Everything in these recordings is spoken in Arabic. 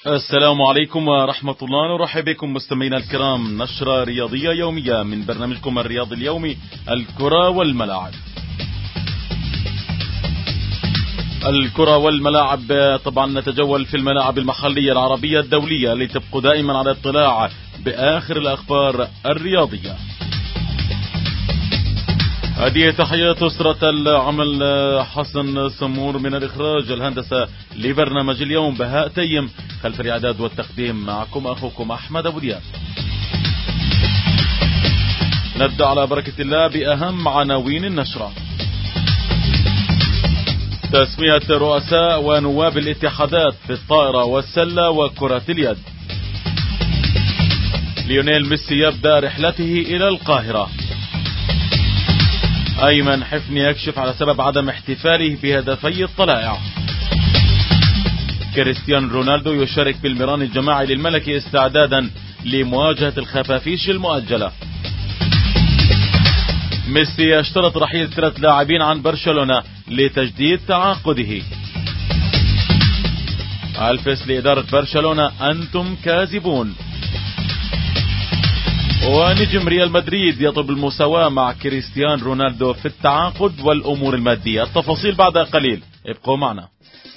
السلام عليكم ورحمة الله. نرحب بكم مستمعينا الكرام، نشرة رياضية يومية من برنامجكم الرياضي اليومي الكرة والملاعب. الكرة والملاعب، طبعا نتجول في الملاعب المحلية العربية الدولية لتبقوا دائما على اطلاع بآخر الأخبار الرياضية. هذه تحيات أسرة العمل، حسن سمور من الإخراج، الهندسة لبرنامج اليوم بهاء تيم، خلف الإعداد والتقديم معكم أخوكم أحمد أبو دياب. نبدأ على بركة الله بأهم عناوين النشرة. تسمية رؤساء ونواب الاتحادات في الطائرة والسلة وكرة اليد. ليونيل ميسي يبدأ رحلته إلى القاهرة. أيمن حفني يكشف على سبب عدم احتفاله بهدفي الطلائع. كريستيانو رونالدو يشارك بالمران الجماعي للملكي استعدادا لمواجهة الخفافيش المؤجلة. ميسي يشترط رحيل 3 لاعبين عن برشلونة لتجديد تعاقده. الفيس لإدارة برشلونة: أنتم كاذبون. ونجم ريال مدريد يطلب المساواة مع كريستيانو رونالدو في التعاقد والأمور المادية. التفاصيل بعد قليل، ابقوا معنا.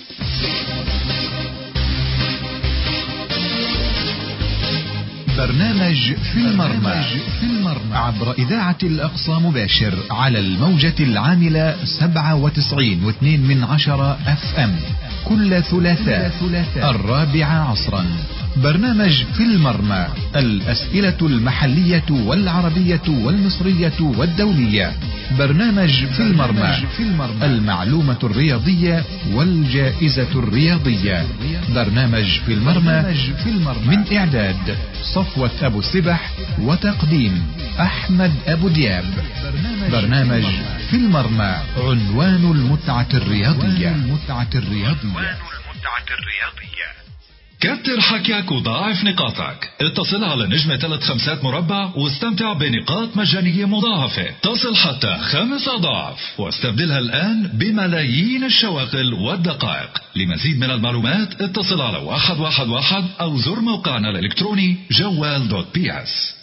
برنامج في المرمى عبر إذاعة الأقصى مباشر على الموجة العاملة 97.2 FM كل ثلاثاء 4 عصرا. برنامج في المرمى، الأسئلة المحلية والعربية والمصرية والدولية. برنامج في المرمى، المعلومة الرياضية والجائزة الرياضية. برنامج في المرمى من إعداد صفوة أبو السبح وتقديم أحمد أبو دياب. برنامج في المرمى، عنوان المتعة الرياضية. كتر حكيك وضاعف نقاطك. اتصل على نجمة 3 مربع واستمتع بنقاط مجانية مضاعفة تصل حتى 5 أضعاف، واستبدلها الآن بملايين الشواغل والدقائق. لمزيد من المعلومات اتصل على 111 أو زر موقعنا الإلكتروني جوال.ps.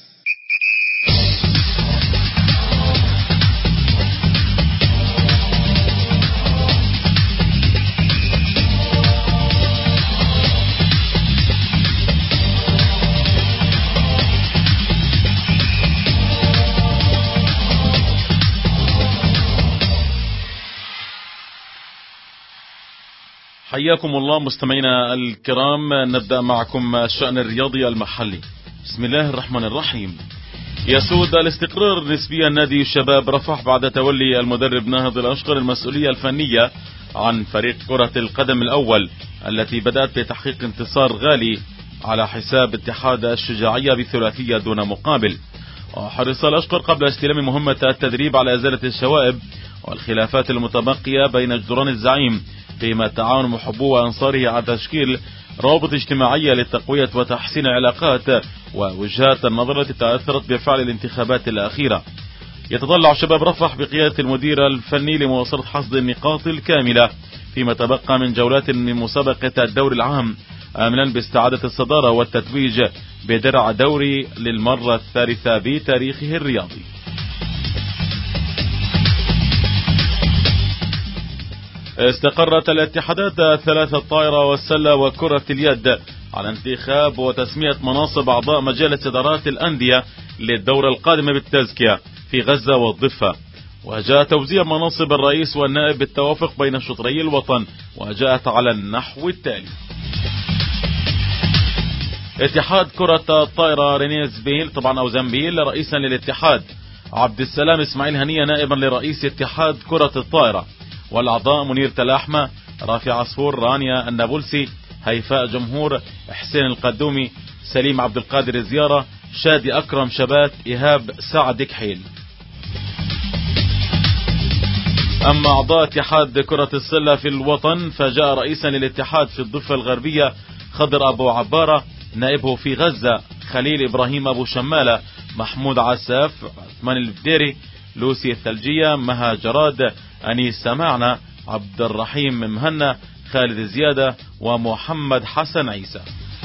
حياكم الله مستمعينا الكرام. نبدأ معكم الشأن الرياضي المحلي. بسم الله الرحمن الرحيم. يسود الاستقرار نسبيا نادي الشباب رفح بعد تولي المدرب ناهض الأشقر المسؤولية الفنية عن فريق كرة القدم الأول، التي بدأت بتحقيق انتصار غالي على حساب اتحاد الشجاعية بثلاثية دون مقابل. وحرص الأشقر قبل استلام مهمة التدريب على إزالة الشوائب والخلافات المتبقية بين جدران الزعيم، فيما تعاون محبوه وأنصاره على تشكيل روابط اجتماعية لتقوية وتحسين العلاقات ووجهات النظر التي تأثرت بفعل الانتخابات الأخيرة. يتطلع شباب رفح بقيادة المدير الفني لمواصلة حصد النقاط الكاملة فيما تبقى من جولات من مسابقة الدور العام، آملا باستعادة الصدارة والتتويج بدرع دوري للمرة الثالثة بتاريخه الرياضي. استقرت الاتحادات 3 الطائرة والسلة وكرة اليد على انتخاب وتسمية مناصب أعضاء مجالس إدارات الأندية للدورة القادمة بالتزكية في غزة والضفة. وجاء توزيع مناصب الرئيس والنائب بالتوافق بين شطري الوطن، وجاءت على النحو التالي: اتحاد كرة الطائرة رينيه زبيل طبعا أو زنبيل رئيسا للاتحاد، عبد السلام إسماعيل هنية نائبا لرئيس اتحاد كرة الطائرة، والأعضاء منير تلاحمة، رافع عصفور، رانيا النابلسي، هيفاء جمهور، حسين القدومي، سليم عبد القادر زيارة، شادي أكرم شبات، إيهاب سعد كحيل. أما أعضاء اتحاد كرة السلة في الوطن فجاء رئيسا للاتحاد في الضفة الغربية خضر أبو عبارة، نائبه في غزة خليل إبراهيم أبو شمالة، محمود عساف، عثمان البديري، لوسي الثلجية، مها جراد، أنيس سمعنا، عبد الرحيم مهنا، خالد زيادة، ومحمد حسن عيسى.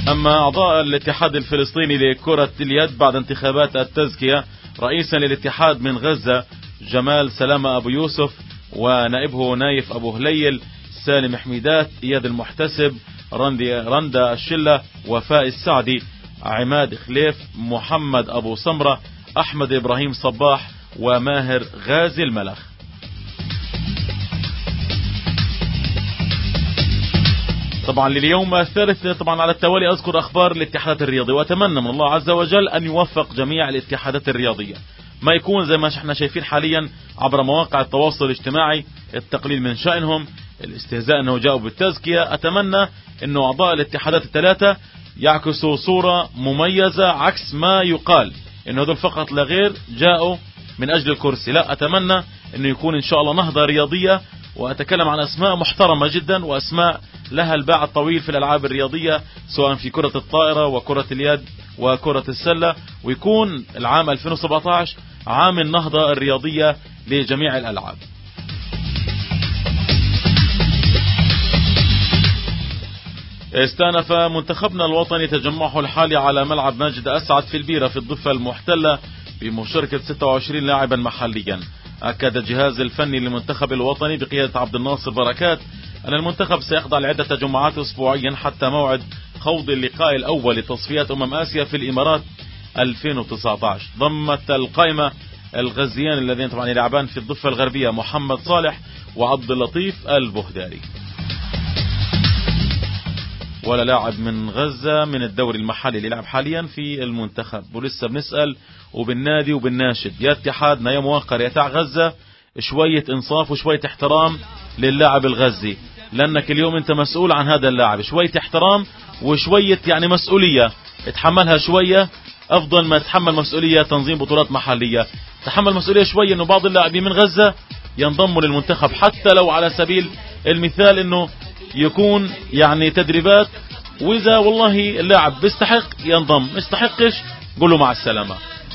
أما أعضاء الاتحاد الفلسطيني لكرة اليد بعد انتخابات التزكية، رئيسا للاتحاد من غزة جمال سلامة أبو يوسف، ونائبه نايف أبو هليل، سالم حميدات، إياد المحتسب، رندا الشلة، وفاء السعدي، عماد خليف، محمد أبو سمرة، أحمد إبراهيم صباح، وماهر غازي الملخ. طبعا لليوم الثالث طبعا على التوالي أذكر أخبار الاتحادات الرياضية، وأتمنى من الله عز وجل أن يوفق جميع الاتحادات الرياضية، ما يكون زي ما احنا شايفين حاليا عبر مواقع التواصل الاجتماعي التقليل من شأنهم، الاستهزاء أنه جاءوا بالتزكية. أتمنى أنه أعضاء الاتحادات الثلاثة يعكسوا صورة مميزة عكس ما يقال أنه هذول فقط لا غير جاءوا من أجل الكرسي، لا، أتمنى أنه يكون إن شاء الله نهضة رياضية، وأتكلم عن أسماء محترمة جدا وأسماء لها الباع الطويل في الألعاب الرياضية، سواء في كرة الطائرة وكرة اليد وكرة السلة، ويكون العام 2017 عام النهضة الرياضية لجميع الألعاب. استأنف منتخبنا الوطني تجمعه الحالي على ملعب ماجد أسعد في البيرة في الضفة المحتلة بمشاركة 26 لاعبا محليا. أكد الجهاز الفني للمنتخب الوطني بقيادة عبد الناصر بركات أن المنتخب سيخضع لعدة تجمعات أسبوعيا حتى موعد خوض اللقاء الأول لتصفيات آسيا في الإمارات 2019. ضمت القائمة الغزيان الذين طبعا يلعبان في الضفة الغربية محمد صالح وعبد اللطيف البهداري. ولا لاعب من غزة من الدوري المحلي اللي يلعب حاليا في المنتخب، ولسه بنسأل وبالنادي وبالناشد يا اتحادنا يا موقر يا تاع غزة شوية انصاف وشوية احترام للاعب الغزي، لانك اليوم انت مسؤول عن هذا اللاعب، شوية احترام وشوية يعني مسؤولية اتحملها شوية، افضل ما تحمل مسؤولية تنظيم بطولات محلية. تحمل مسؤولية شوية انه بعض اللاعبين من غزة ينضموا للمنتخب، حتى لو على سبيل المثال انه يكون يعني تدريبات، واذا والله اللاعب بيستحق ينضم، ما يستحقش قول له مع السلامة.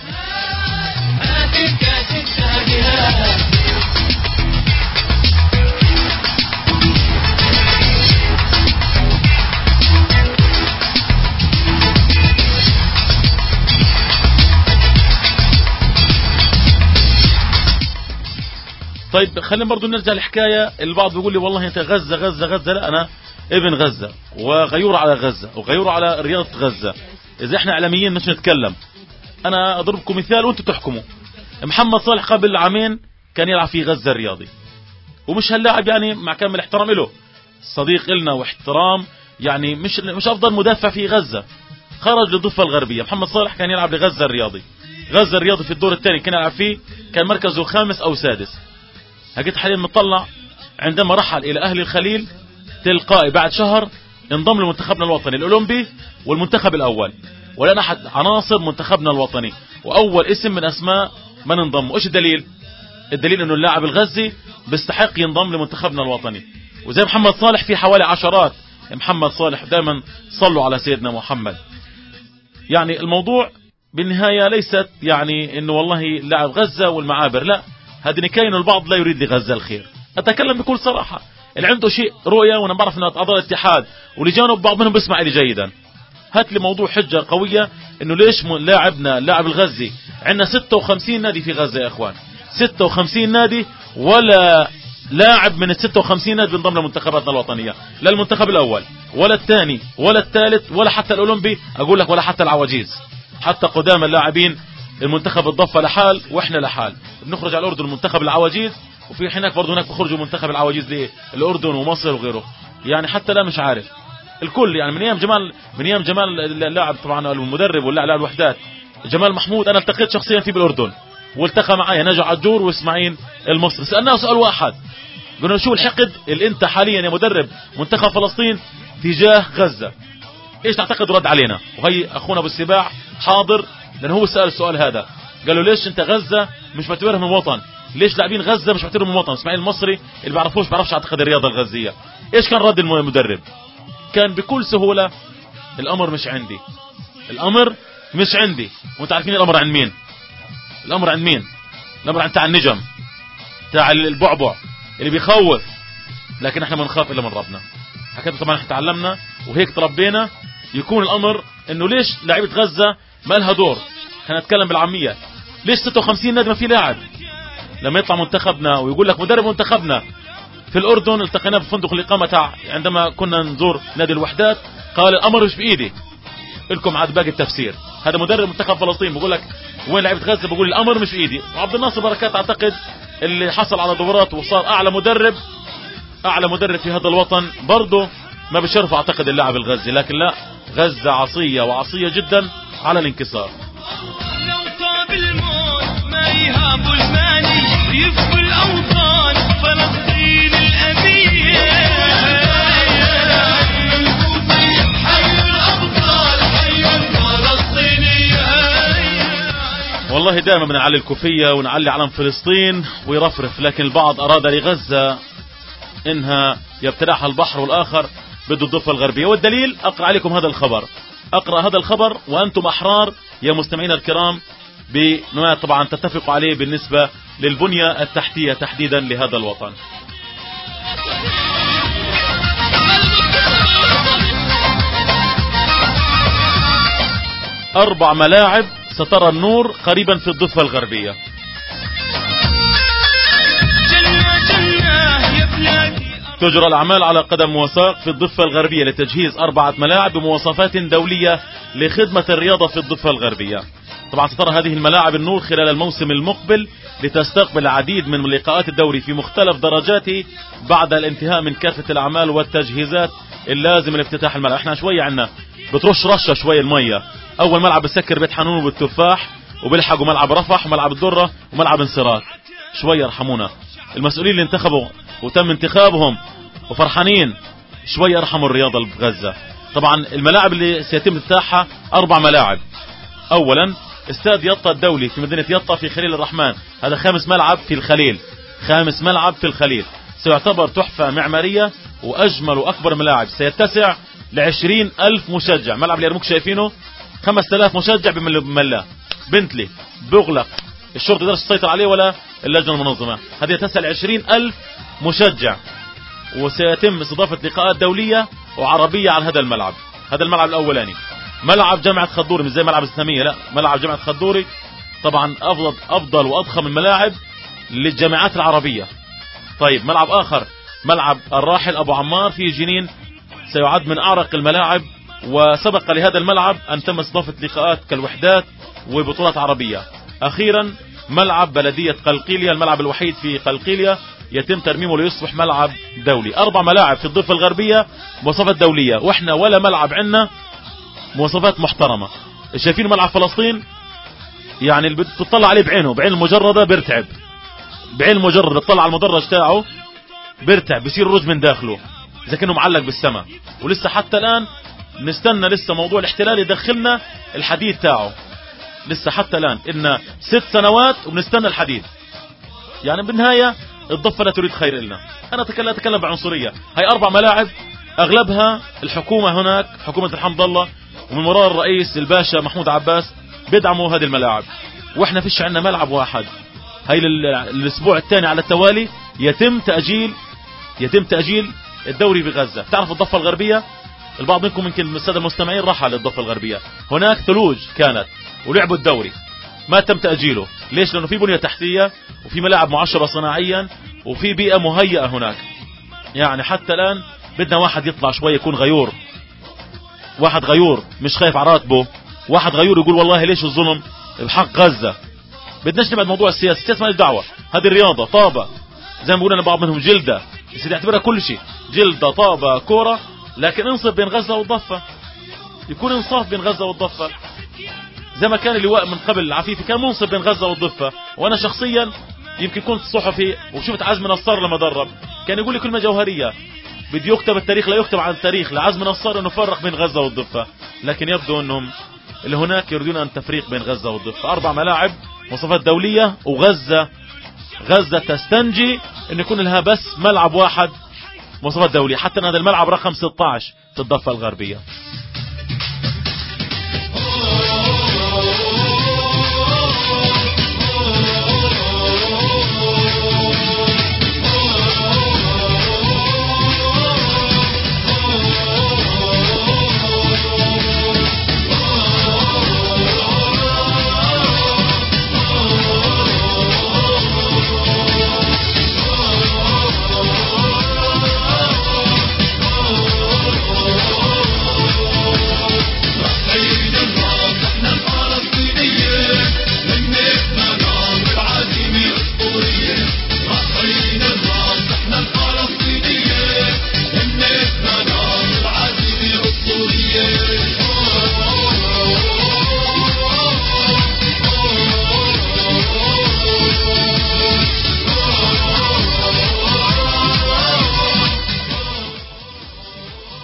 طيب خلينا برضو نرجع للحكاية. البعض بيقول لي والله انت غزة غزة غزة، لا انا ابن غزة وغيور على غزة وغيور على رياضة غزة. اذا احنا اعلاميين مش نتكلم، انا اضربكم مثال وانتوا تحكموا. محمد صالح قبل عامين كان يلعب في غزة الرياضي، ومش هاللاعب يعني مع كامل احترام له صديق لنا واحترام، يعني مش افضل مدافع في غزة، خرج للضفة الغربية. محمد صالح كان يلعب لغزة الرياضي، غزة الرياضي في الدور الثاني كان يلعب فيه، كان مركزه 5 أو 6. هجيت حاليا مطلع عندما رحل الى اهل الخليل تلقائي بعد شهر انضم لمنتخبنا الوطني الاولمبي والمنتخب الاول، ولان احد عناصر منتخبنا الوطني واول اسم من اسماء من انضموا. ايش الدليل؟ الدليل انه اللاعب الغزي بيستحق ينضم لمنتخبنا الوطني. وزي محمد صالح في حوالي عشرات محمد صالح، دائما صلوا على سيدنا محمد. يعني الموضوع بالنهاية ليست يعني انه والله لاعب غزة والمعابر، لا، هذه نكاية انه البعض لا يريد لغزة الخير. اتكلم بكل صراحة، اللي عنده شيء رؤية، وانا بعرف انه اعضاء الاتحاد ولجانب بعض منهم بيسمع لي جيدا، هات لي موضوع حجة قوية انه ليش لاعبنا اللاعب الغزي. عندنا 56 نادي في غزة يا اخوان، 56 نادي، ولا لاعب من ال 56 نادي بينضم لمنتخباتنا الوطنية، لا المنتخب الاول ولا الثاني ولا الثالث ولا حتى الاولمبي، اقول لك ولا حتى العواجيز، حتى قدام اللاعبين. المنتخب الضفة لحال واحنا لحال، بنخرج على الاردن منتخب العواجيز، وفي هناك برضه هناك بخرجوا منتخب العواجيز للاردن ومصر وغيره. يعني حتى لا مش عارف الكل، يعني من ايام جمال اللاعب طبعا المدرب واللاعب الوحدات جمال محمود، انا التقيت شخصيا فيه بالاردن، والتقى معي نجع عجور واسماعيل المصري، سالناه سؤال واحد، قلنا شو الحقد اللي انت حاليا يا مدرب منتخب فلسطين تجاه غزة، ايش تعتقد رد علينا؟ وهي اخونا ابو السباع حاضر، لان هو سأل السؤال هذا، قالوا ليش انت غزة مش معتبرها من وطن؟ ليش لاعبين غزة مش معتبرهم من وطن؟ اسماعيل المصري اللي بعرفش اعتقد الرياضة الغزية. ايش كان رد المدرب؟ كان بكل سهولة الامر مش عندي، الامر مش عندي. وانت عارفين الامر عند مين؟ الامر عند مين؟ الامر عند تاع النجم، تاع البعبع اللي بيخوف، لكن احنا ما نخاف الا من ربنا. هكذا طبعا احنا تعلمنا وهيك تربينا، يكون الامر انه ليش لعيبه غزه ما لها دور. خلينا نتكلم بالعاميه، ليش 56 نادي ما في لاعب؟ لما يطلع منتخبنا ويقول لك مدرب منتخبنا في الاردن التقيناه في فندق الاقامه تاع عندما كنا نزور نادي الوحدات، قال الامر مش بايدي، لكم عاد باقي التفسير. هذا مدرب منتخب فلسطين بقول لك وين لعيبه غزه، بقول الامر مش بايدي. وعبد الناصر بركات اعتقد اللي حصل على دورات وصار اعلى مدرب في هذا الوطن، برضه ما بشرف اعتقد اللاعب الغزي. لكن لا، غزه عصيه وعصيه جدا على الانكسار. لو طاب الموت ما يهاب الماني يفك الاوطان فلسطين الابيه. والله دائما بنعلي الكوفية ونعلي علم فلسطين ويرفرف، لكن البعض أراد لغزة إنها يبتلعها البحر، والآخر بده الضفة الغربية. والدليل أقرأ عليكم هذا الخبر وأنتم أحرار يا مستمعين الكرام بما طبعا تتفقوا عليه بالنسبة للبنية التحتية تحديدا لهذا الوطن. 4 ملاعب سترى النور قريبا في الضفة الغربية. تجرى الأعمال على قدم وساق في الضفة الغربية لتجهيز 4 ملاعب بمواصفات دولية لخدمة الرياضة في الضفة الغربية. طبعا سترى هذه الملاعب النور خلال الموسم المقبل لتستقبل العديد من لقاءات الدوري في مختلف درجاته بعد الانتهاء من كافة الأعمال والتجهيزات اللازمة لافتتاح الملعب. احنا شوية عنا بترش رشة شوية المية. أول ملعب بسكر بيت حنون وبالتفاح، وبيلحقوا ملعب رفح وملعب الدرة وملعب انصراف. شوية ارحمونا المسؤولين اللي انتخبوا وتم انتخابهم وفرحانين، شوية ارحموا الرياضة في غزة. طبعا الملاعب اللي سيتم افتتاحها 4 ملاعب. أولا استاد يطا الدولي في مدينة يطا في خليل الرحمن، هذا 5 ملعب في الخليل، 5 ملعب في الخليل، سيعتبر تحفة معمارية وأجمل وأكبر ملاعب، سيتسع ل20,000 مشجع. ملعب اليرموك شايفينه 5000 مشجع بملاه، بنتلي بغلق، الشرطة يقدرش تسيطر عليه ولا اللجنة المنظمة. هذه تسع ل20,000 مشجع، وسيتم استضافة لقاءات دولية وعربية على هذا الملعب. هذا الملعب الأولاني. ملعب جامعة خضوري مش زي ملعب الإسلامية، لا، ملعب جامعة خضوري طبعا أفضل وأضخم الملاعب للجامعات العربية. طيب ملعب آخر، ملعب الراحل أبو عمار في جنين، سيعد من أعرق الملاعب، وسبق لهذا الملعب أن تم استضافة لقاءات كالوحدات وبطولات عربية. أخيرا ملعب بلدية قلقيلية، الملعب الوحيد في قلقيلية يتم ترميمه ليصبح ملعب دولي. 4 ملاعب في الضفة الغربية مواصفات دولية، وإحنا ولا ملعب عندنا مواصفات محترمة. شايفين ملعب فلسطين يعني اللي بتطلع عليه بعين المجردة بيرتعب، بعين المجرد بتطلع على المدرج تاعه بيرتعب، بيصير رج من داخله إذا كانه معلق بالسماء. ولسه حتى الآن نستنى لسه موضوع الاحتلال يدخلنا الحديد تاعه، لسه حتى الآن إن 6 سنوات وبنستنى الحديد. يعني بالنهاية الضفة لا تريد خير لنا. أنا أتكلم بعنصرية. هاي 4 ملاعب أغلبها الحكومة هناك، حكومة الحمد الله ومن وراء الرئيس الباشا محمود عباس بيدعموا هذه الملاعب، وإحنا فيش عندنا ملعب واحد. هاي الأسبوع الثاني على التوالي يتم تأجيل الدوري بغزة. تعرف الضفة الغربية، البعض منكم يمكن السادة المستمعين راح على الضفة الغربية، هناك ثلوج كانت ولعبوا الدوري ما تم تأجيله. ليش؟ لأنه في بنية تحتية وفي ملاعب معشبة صناعيا وفي بيئة مهيئة هناك. يعني حتى الآن بدنا واحد يطلع شوية يكون غيور، واحد غيور مش خايف على راتبه، واحد غيور يقول والله ليش الظلم بحق غزة. بدناش نبعد موضوع السياسة ما ليش دعوة، هذه الرياضة طابة زي ما بيقولنا بعض منهم جلدة، يصير يعتبرها كل شيء جلدة طابة كورة، لكن انصف بين غزة والضفة، يكون انصاف بين غزة والضفة زي ما كان اللواء من قبل العفيفي كان منصف بين غزة والضفة. وانا شخصيا يمكن كنت صحفي وشفت عزمي نصار لما درب كان يقول لي كلمة جوهرية، بده يكتب التاريخ لا يكتب عن التاريخ لعزمي نصار انه فرق بين غزة والضفة، لكن يبدو انهم اللي هناك يريدون ان تفريق بين غزة والضفة. 4 ملاعب مواصفات دولية، وغزة تستنجي ان يكون لها بس ملعب واحد مواصفات دولية، حتى ان هذا الملعب رقم 16 في الضفة الغربية.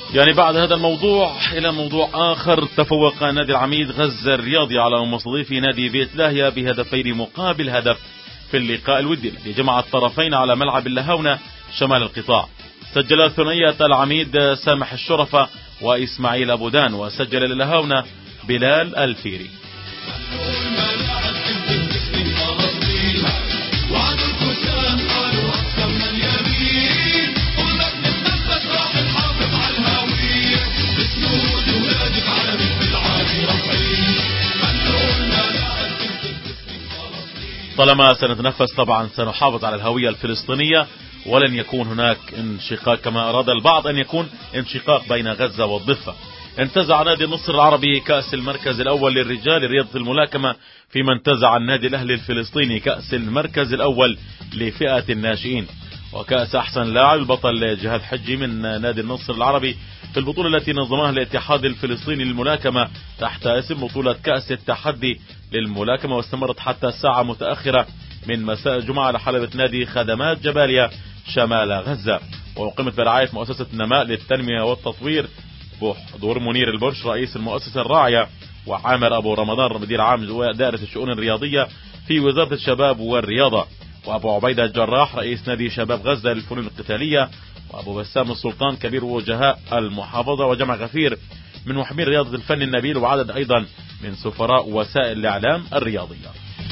يعني بعد هذا الموضوع إلى موضوع آخر. تفوق نادي العميد غزة الرياضي على مستضيفي نادي بيت لاهيا بهدفين مقابل هدف في اللقاء الودي الذي جمع الطرفين على ملعب اللهونة شمال القطاع. سجل ثنائية العميد سامح الشرفة وإسماعيل أبو دان، وسجل للهونة بلال الفيري. طالما سنتنفس طبعا سنحافظ على الهوية الفلسطينية، ولن يكون هناك انشقاق كما أراد البعض أن يكون انشقاق بين غزة والضفة. انتزع نادي النصر العربي كأس المركز الأول للرجال لرياضة الملاكمة، فيما انتزع النادي الأهلي الفلسطيني كأس المركز الأول لفئة الناشئين. وكأس أحسن لاعب البطل جهاد حجي من نادي النصر العربي في البطولة التي نظمها الاتحاد الفلسطيني للملاكمة تحت اسم بطولة كأس التحدي للملاكمة، واستمرت حتى الساعة متأخرة من مساء الجمعة على حلبة نادي خدمات جباليا شمال غزة، وأقيمت برعاية مؤسسة نماء للتنمية والتطوير بحضور منير البرش رئيس المؤسسة الراعية، وعامر أبو رمضان مدير عام دائرة الشؤون الرياضية في وزارة الشباب والرياضة، وأبو عبيدة الجراح رئيس نادي شباب غزة للفنون القتالية، وأبو بسام السلطان كبير وجهاء المحافظة، وجمع غفير من محبين رياضة الفن النبيل، وعدد أيضا من سفراء وسائل الإعلام الرياضية.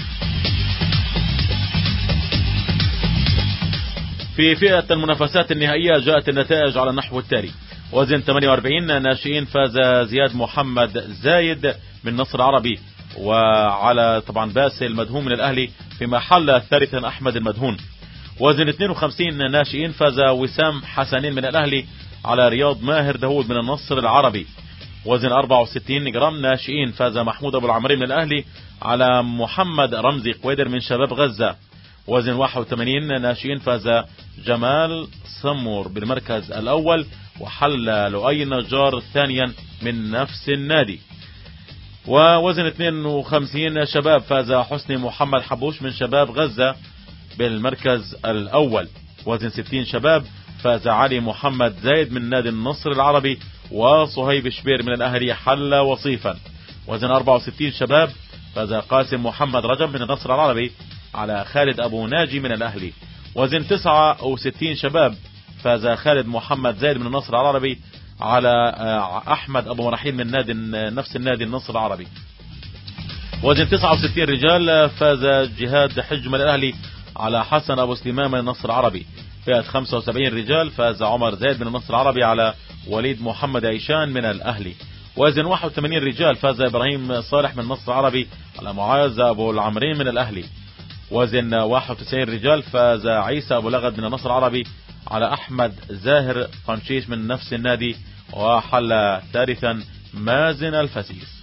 في فئة المنافسات النهائية جاءت النتائج على النحو التالي: وزن 48 ناشئين فاز زياد محمد زايد من نصر عربي، وعلى طبعا باسل المدهون من الأهلي، في محل ثالثا أحمد المدهون. وزن 52 ناشئين فاز وسام حسنين من الأهلي على رياض ماهر داود من النصر العربي. وزن 64 جرام ناشئين فاز محمود أبو العمري من الأهلي على محمد رمزي قويدر من شباب غزة. وزن 81 ناشئين فاز جمال سمور بالمركز الأول، وحل لؤي نجار ثانيا من نفس النادي. ووزن 52 شباب فاز حسني محمد حبوش من شباب غزة بالمركز الأول. وزن 60 شباب فاز علي محمد زايد من نادي النصر العربي، وصهيب شبير من الأهلي حل وصيفا. وزن 64 شباب فاز قاسم محمد رجب من النصر العربي على خالد أبو ناجي من الأهلي. وزن 69 شباب فاز خالد محمد زايد من النصر العربي على أحمد أبو مرحيل من نادي نفس النادي النصر العربي. وزن 69 رجال فاز جهاد حج من الأهلي على حسن أبو سليمان من النصر العربي. فئة 75 رجال فاز عمر زايد من النصر العربي على وليد محمد عيشان من الأهلي. وزن 81 رجال فاز إبراهيم صالح من النصر العربي على معاذ أبو العمرين من الأهلي. وزن 91 رجال فاز عيسى أبو لغد من النصر العربي على أحمد زاهر قنشيش من نفس النادي، وحل ثالثا مازن الفسيس.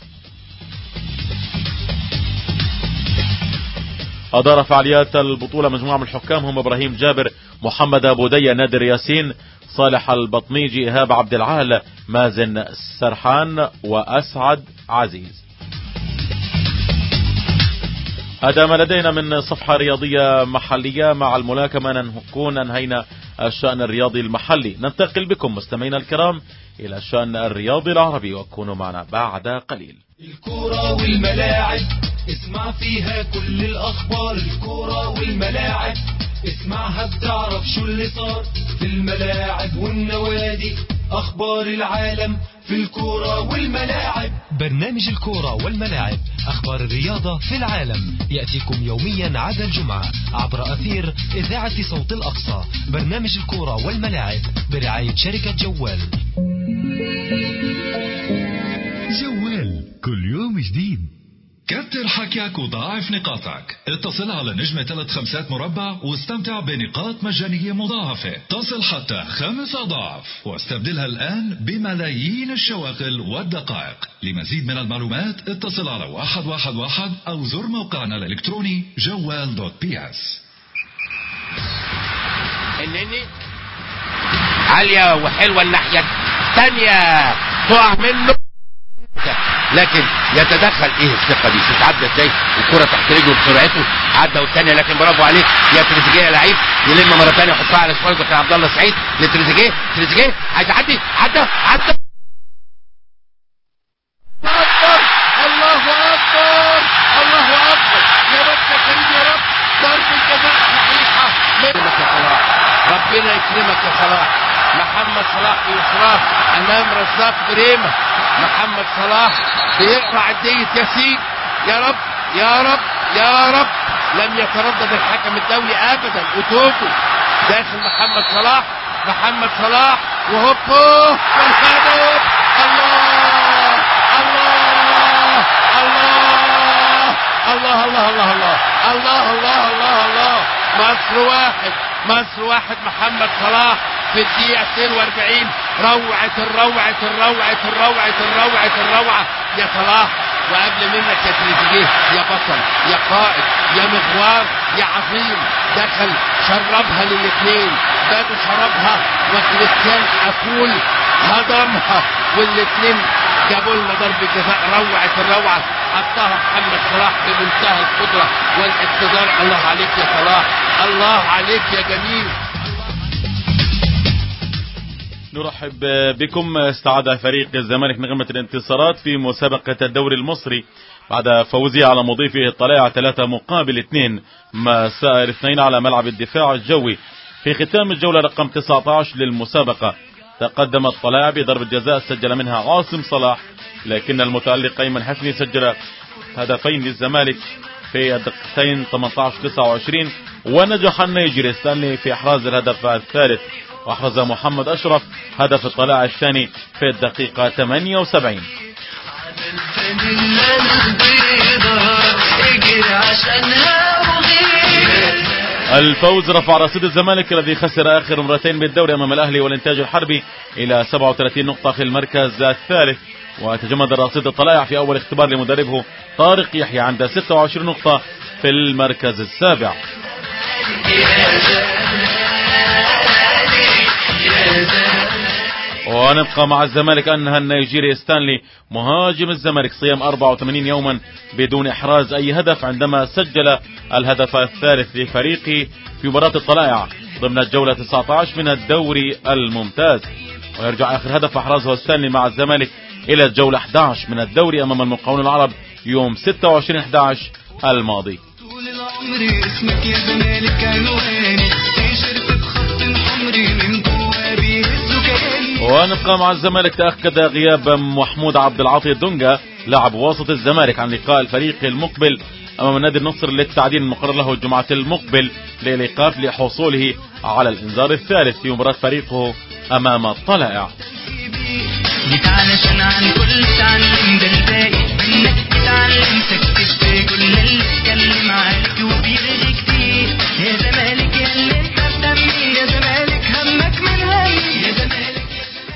أدار فعاليات البطولة مجموعة من الحكام هم إبراهيم جابر، محمد أبو دية، نادر ياسين، صالح البطنيجي، إيهاب عبد العال، مازن سرحان، وأسعد عزيز. هذا ما لدينا من صفحة رياضية محلية. مع الملاكمة نكون أنهينا الشأن الرياضي المحلي. ننتقل بكم مستمعينا الكرام إلى الشأن الرياضي العربي، وكونوا معنا بعد قليل. الكرة والملاعب اسمع فيها كل الأخبار، الكرة والملاعب اسمعها بتعرف شو اللي صار في الملاعب والنوادي، أخبار العالم في الكرة والملاعب. برنامج الكرة والملاعب، أخبار الرياضة في العالم، يأتيكم يوميا عدا الجمعة عبر أثير إذاعة صوت الأقصى. برنامج الكرة والملاعب برعاية شركة جوال. جوال كل يوم جديد. كتر حكيك وضاعف نقاطك. اتصل على نجمة 3 مربع واستمتع بنقاط مجانية مضاعفة تصل حتى 5 أضعاف، واستبدلها الآن بملايين الشواغل والدقائق. لمزيد من المعلومات اتصل على 111 أو زر موقعنا الإلكتروني جوال.ps. إنني عالية وحلوة الناحية الثانية تقع منه، لكن يتدخل ايه الثقه دي؟ شوف عدى ازاي الكره تحت رجله بسرعته، عدى والثانيه، لكن برافو عليك يا تريزيجيه يا لعيب. يلم مره ثانيه يحطها على شويه كابتن عبد الله سعيد لتريزيجيه، تريزيجيه عايز يعدي، عدى اسلام رزاق بريمة. محمد صلاح بيقرا عدية ياسين. يا رب يا رب يا رب، لم يتردد الحكم الدولي ابدا. وتوتو داخل محمد صلاح. محمد صلاح وهوبو والهدف. الله الله الله الله الله الله الله الله الله الله الله. مصر واحد محمد صلاح في الدقيقة 42. الروعة يا صلاح، وقبل منك يا تريزيجيه يا بطل يا قائد يا مغوار يا عظيم. دخل شربها للاثنين، بادو شربها وكريستيان اكول هضمها، والاثنين جابوا لنا ضربة جزاء. الروعة حطها محمد صلاح بمنتهى القدرة والاقتدار. الله عليك يا صلاح، الله عليك يا جميل. نرحب بكم. استعاد فريق الزمالك نغمة الانتصارات في مسابقة الدوري المصري بعد فوزه على مضيفه الطلائع 3-2 مساء الاثنين على ملعب الدفاع الجوي. في ختام الجولة رقم 19 للمسابقة تقدم الطلائع بضربة جزاء سجل منها عاصم صلاح، لكن المتألق أيمن حفني سجل هدفين للزمالك في الدقيقتين 18-29، ونجح النيجيري ستانلي في إحراز الهدف الثالث، واحرز محمد أشرف هدف الطلائع الثاني في الدقيقة 78. الفوز رفع رصيد الزمالك الذي خسر آخر مرتين بالدوري أمام الأهلي والإنتاج الحربي إلى 37 نقطة في المركز الثالث، وتجمد رصيد الطلائع في أول اختبار لمدربه طارق يحيى عند 26 نقطة في المركز السابع. ونبقى مع الزمالك أنها النيجيري ستانلي مهاجم الزمالك صيام 84 يوما بدون إحراز أي هدف عندما سجل الهدف الثالث لفريقه في مباراة الطلائع ضمن الجولة 19 من الدوري الممتاز. ويرجع آخر هدف أحرزه ستانلي مع الزمالك إلى الجولة 11 من الدوري أمام المقاولون العرب يوم 26/11 الماضي. طول العمر اسمك يا زمالك عنواني، تيشيرت بخط حمري من جوا بيهزوا كياني. ونبقى مع الزمالك. تأكد غياب محمود عبد العاطي الدونجا لاعب وسط الزمالك عن لقاء الفريق المقبل أمام نادي النصر للتعدين المقرر له الجمعة المقبل للإيقاف لحصوله على الإنذار الثالث في مباراة فريقه أمام الطلائع. جيت علشان عن كل تعلم ده الباقي انك تتعلم سكت كل اللي اتكلم عليك وبيرغي كتير. يا زمالك يا اللي انت بدمي، يا زمالك همك من همي، يا زمالك.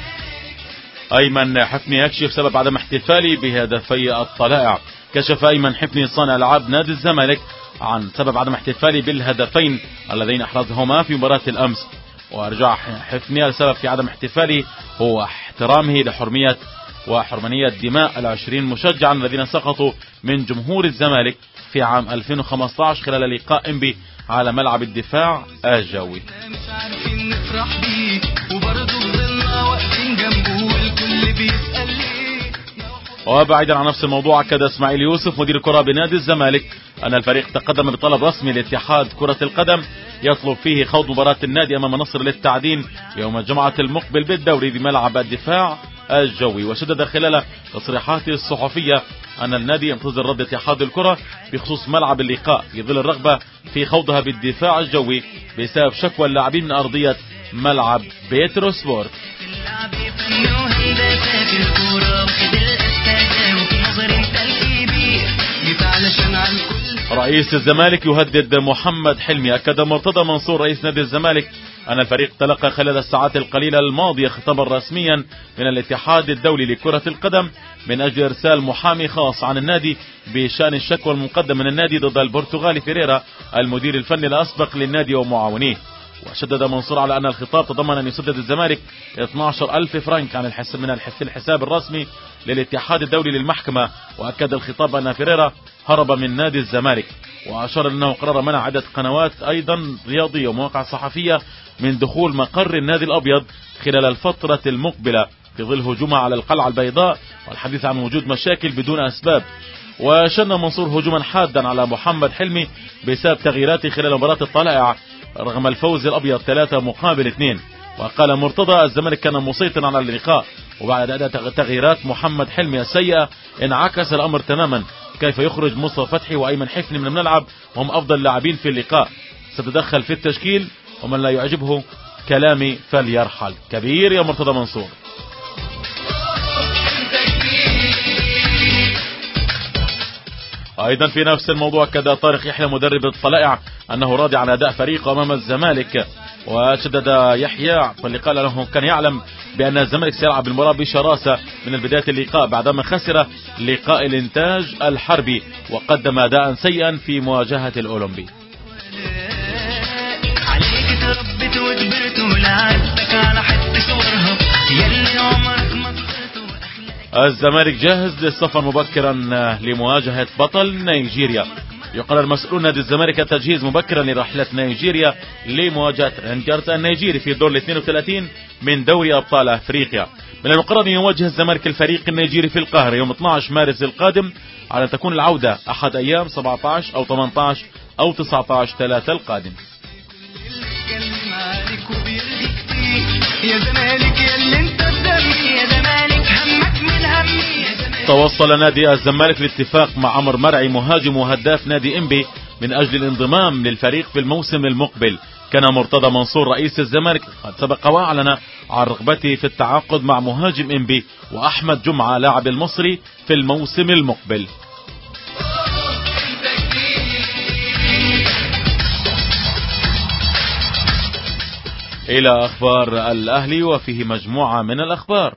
ايمن حفني يكشف سبب عدم احتفالي بهدفي الطلائع. كشف ايمن حفني صانع العاب نادي الزمالك عن سبب عدم احتفالي بالهدفين اللذين احرزهما في مباراة الامس. وارجع حفني السبب في عدم احتفاله هو احترامه لحرمية وحرمانية دماء 20 مشجعا الذين سقطوا من جمهور الزمالك في عام 2015 خلال لقاء انبي على ملعب الدفاع الجوي. مش عارفين نفرح بيه وبرضه فضلنا واقفين جنبه والكل بيسأل ليه. وبعيدا عن نفس الموضوع، أكد اسماعيل يوسف مدير الكرة بنادي الزمالك أن الفريق تقدم بطلب رسمي لاتحاد كرة القدم يطلب فيه خوض مباراة النادي أمام نصر للتعدين يوم الجمعة المقبل بالدوري بملعب الدفاع الجوي. وشدد خلال تصريحاته الصحفية أن النادي ينتظر رد اتحاد الكرة بخصوص ملعب اللقاء في ظل الرغبة في خوضها بالدفاع الجوي بسبب شكوى اللاعبين من أرضية ملعب بيترو سبورت. رئيس الزمالك يهدد محمد حلمي. أكد مرتضى منصور رئيس نادي الزمالك أن الفريق تلقى خلال الساعات القليلة الماضية خطابا رسميا من الاتحاد الدولي لكرة القدم من أجل إرسال محامي خاص عن النادي بشأن الشكوى المقدم من النادي ضد البرتغالي فيريرا المدير الفني الأسبق للنادي ومعاونيه. وشدد منصور على أن الخطاب تضمن أن يسدد الزمالك 12,000 فرنك عن الحساب الرسمي للاتحاد الدولي للمحكمة. وأكد الخطاب أن فيريرا هرب من نادي الزمالك، وأشار أنه قرر منع عدة قنوات أيضا رياضية ومواقع صحفية من دخول مقر النادي الأبيض خلال الفترة المقبلة في ظل هجومها على القلعة البيضاء والحديث عن وجود مشاكل بدون أسباب. وشن منصور هجوما حادا على محمد حلمي بسبب تغييراته خلال مباراة الطلائع رغم الفوز الأبيض 3-2. وقال مرتضى الزمالك كان مسيطرا على اللقاء وبعد أداء تغييرات محمد حلمي السيئة انعكس الأمر تماما. كيف يخرج مصطفى فتحي وأيمن حفني من الملعب وهم أفضل لاعبين في اللقاء؟ ستدخل في التشكيل، ومن لا يعجبه كلامي فليرحل. كبير يا مرتضى منصور. ايضا في نفس الموضوع كذا طارق يحيى مدرب الطلائع انه راضي عن اداء فريقه امام الزمالك، وشدد يحيى واللي قال له كان يعلم بان الزمالك سيلعب المباراه بشراسه من بدايه اللقاء بعدما خسر لقاء الانتاج الحربي وقدم اداء سيئا في مواجهه الاولمبي. عليك تربيت وكبرت ولعبتك على حد صورها يلي عمرك ما الزمالك جاهز للسفر مبكرا لمواجهة بطل نيجيريا. يقرر مسؤول نادي الزمالك التجهيز مبكرا لرحلة نيجيريا لمواجهة رينجرز النيجيري في دور 32 من دوري أبطال أفريقيا. من المقرر أن يواجه الزمالك الفريق النيجيري في القاهرة يوم 12 مارس القادم، على أن تكون العودة أحد أيام 17 أو 18 أو 19 3 القادم. يا زمالك يا اللي انت بدمي، يا زمالك همك من همي. توصل نادي الزمالك لاتفاق مع عمر مرعي مهاجم وهداف نادي انبي من اجل الانضمام للفريق في الموسم المقبل. كان مرتضى منصور رئيس الزمالك قد سبق واعلن عن رغبته في التعاقد مع مهاجم انبي واحمد جمعة لاعب المصري في الموسم المقبل. إلى أخبار الأهلي وفيه مجموعة من الأخبار.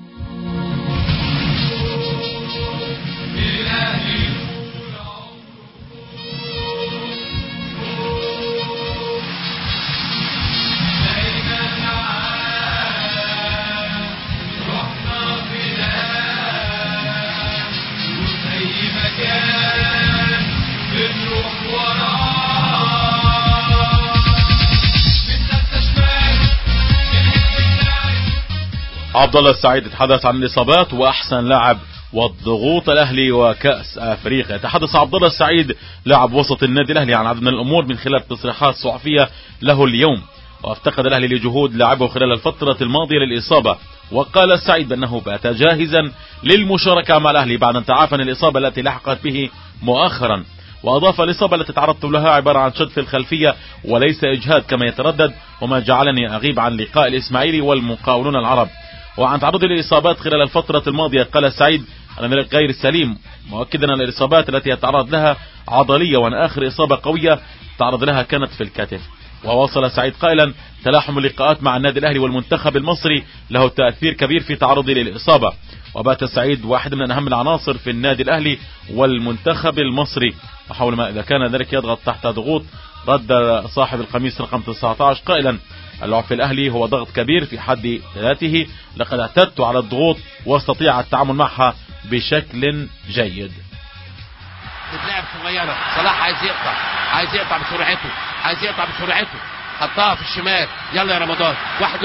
عبد الله السعيد يتحدث عن الإصابات وأحسن لاعب والضغوط الأهلي وكأس أفريقيا. يتحدث عبد الله السعيد لاعب وسط النادي الأهلي عن عدد من الأمور من خلال تصريحات صحفية له اليوم، وافتقد الأهلي لجهود لاعبه خلال الفترة الماضية للإصابة. وقال السعيد بأنه بات جاهزا للمشاركة مع الأهلي بعد أن تعافى عن الإصابة التي لحقت به مؤخرا. وأضاف الإصابة التي تعرضت لها عبارة عن شد في الخلفية وليس إجهاد كما يتردد، وما جعلني أغيب عن لقاء الإسماعيلي والمقاولون العرب. وعن تعرضه للإصابات خلال الفترة الماضية قال السعيد أن ذلك غير سليم، مؤكدا أن الإصابات التي يتعرض لها عضلية، وأن آخر إصابة قوية تعرض لها كانت في الكتف. وواصل سعيد قائلا: تلاحم اللقاءات مع النادي الأهلي والمنتخب المصري له تأثير كبير في تعرضي للإصابة. وبات سعيد واحد من أهم العناصر في النادي الأهلي والمنتخب المصري، وحول ما إذا كان ذلك يضغط تحت ضغوط. رد صاحب القميص رقم 19 قائلا: اللعب في الأهلي هو ضغط كبير في حد ذاته، لقد اعتدت على الضغوط واستطيع التعامل معها بشكل جيد. تتلعب صغيرة، صلاح عايز يقطع بسرعته، حطها في الشمال. يلا يا رمضان، واحد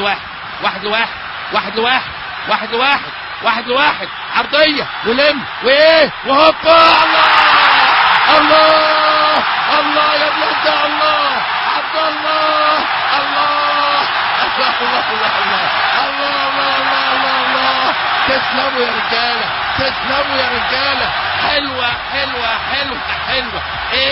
لواحد، عرضية ولم وايه وهوبا. الله يا ابن الله عبد الله، الله. تسلموا يا رجالة. حلوة.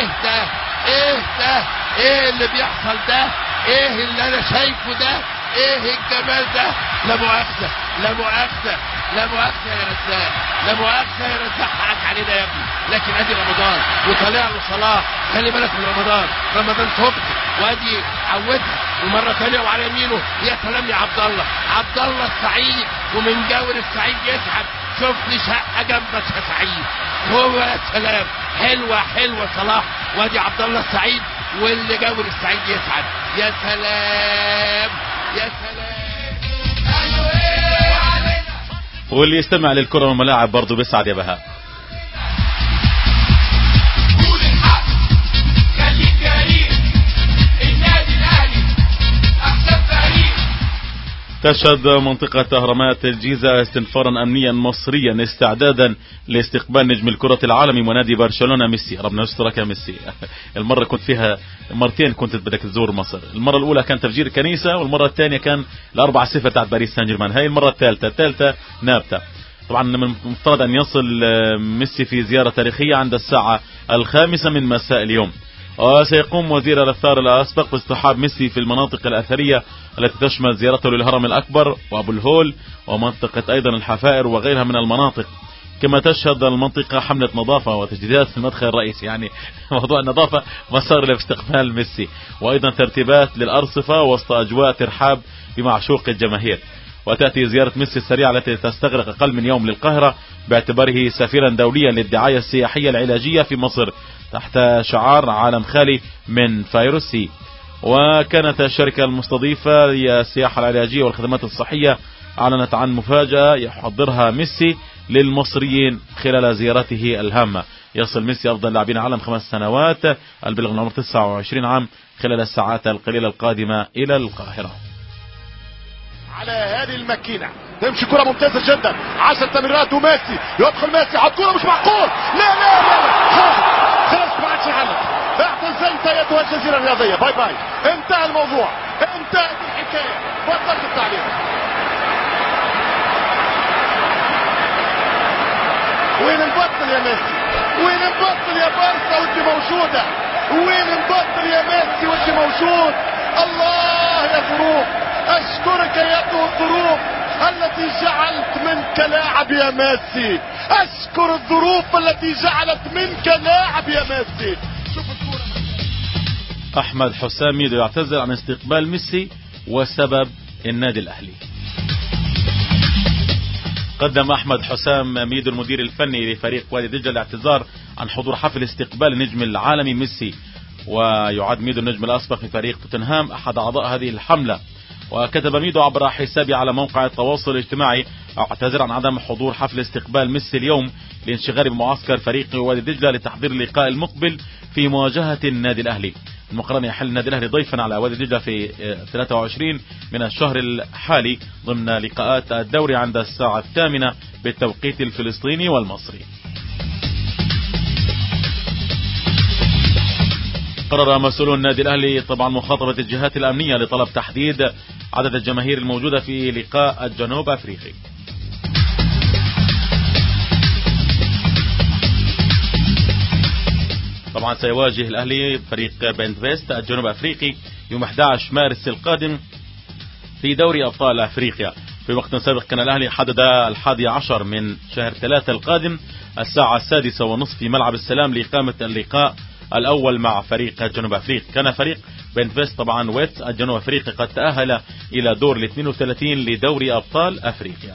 ايه اللي بيحصل ده؟ ايه اللي انا شايفه ده؟ ايه الجمال ده؟ لا مؤاخذة يا رزاق، حقك علينا يا ابني. لكن ادي رمضان وطلع له صلاح، خلي بالك من رمضان صبحي، وادي عودها ومرة ثانية وعلى يمينه. يا سلام يا عبد الله السعيد، ومن جاور السعيد يسعد. شوف لي شقة جنبك يا سعيد. هو يا سلام، حلوة صلاح، وادي عبد الله السعيد، واللي جاور السعيد يسعد. يا سلام. واللي يستمع للكرة والملاعب برضو بيسعد يا بهاء. تشهد منطقة أهرامات الجيزة استنفارا أمنيا مصريا استعدادا لاستقبال نجم الكرة العالمي ونادي برشلونة ميسي. ربنا يسترك يا ميسي. المرة كنت فيها مرتين كنت بدك تزور مصر. المرة الأولى كان تفجير كنيسة، والمرة الثانية كان ال4-0 تاعت باريس سان جيرمان. هاي المرة الثالثة نابتة. طبعا من المفترض أن يصل ميسي في زيارة تاريخية عند الساعة 5 من مساء اليوم. وسيقوم وزير الأثار الأسبق باصطحاب ميسي في المناطق الأثرية التي تشمل زيارته للهرم الأكبر وأبو الهول ومنطقة أيضا الحفائر وغيرها من المناطق. كما تشهد المنطقة حملة نظافة وتجديدات في المدخل الرئيسي، يعني موضوع النظافة مسار لاستقبال ميسي، وأيضا ترتيبات للأرصفة وسط أجواء ترحاب بمعشوق الجماهير. وتأتي زيارة ميسي السريعة التي تستغرق أقل من يوم للقاهرة باعتباره سفيرا دوليا للدعاية السياحية العلاجية في مصر تحت شعار عالم خالي من فيروس سي. وكانت الشركة المستضيفة للسياحة العلاجية والخدمات الصحية أعلنت عن مفاجأة يحضرها ميسي للمصريين خلال زيارته الهامة. يصل ميسي أفضل لاعبين العالم 5 سنوات البلغ من عمر 29 عام خلال الساعات القليلة القادمة إلى القاهرة. على هذه الماكينة تمشي كرة ممتازة جدا، 10 تمريرات وميسي يدخل، ميسي حط كرة مش معقول، لا لا لا خلاص ما عادش يعلق. اعتزلت ايتها الجزيرة الرياضية، باي باي، انتهى الموضوع، انتهت الحكاية، بطلت التعليق. وين نبطل يا ميسي؟ وين نبطل يا بارسا وانت موجودة؟ وين نبطل يا ميسي وانت موجود؟ الله يا ظروف، اشكرك ايتها الظروف التي جعلت منك لاعب يا ميسي، اشكر الظروف التي جعلت منك لاعب يا ميسي. شوف الكورة. احمد حسام ميدو يعتذر عن استقبال ميسي وسبب النادي الاهلي. قدم احمد حسام ميدو المدير الفني لفريق وادي دجله الاعتذار عن حضور حفل استقبال النجم العالمي ميسي، ويعد ميدو النجم الاسبق في فريق توتنهام احد اعضاء هذه الحمله. وكتب ميدو عبر حسابه على موقع التواصل الاجتماعي: اعتذر عن عدم حضور حفل استقبال ميسي اليوم لانشغالي بمعسكر فريق وادي دجله لتحضير اللقاء المقبل في مواجهه النادي الاهلي. المقرر يحل النادي الاهلي ضيفا على وادي دجله في 23 من الشهر الحالي ضمن لقاءات الدوري عند الساعه 8 بالتوقيت الفلسطيني والمصري. قرر مسؤولو النادي الاهلي طبعا مخاطبة الجهات الامنية لطلب تحديد عدد الجماهير الموجودة في لقاء الجنوب افريقي. طبعا سيواجه الاهلي فريق بنتفيست الجنوب افريقي يوم 11 مارس القادم في دوري ابطال افريقيا. في وقت سابق كان الاهلي حدد 11 من شهر 3 القادم الساعة 6:30 في ملعب السلام لإقامة اللقاء الأول مع فريق جنوب أفريقيا. كان فريق بنتفيست طبعا ويت الجنوب أفريقي قد تأهل إلى دور ال 32 لدوري أبطال أفريقيا.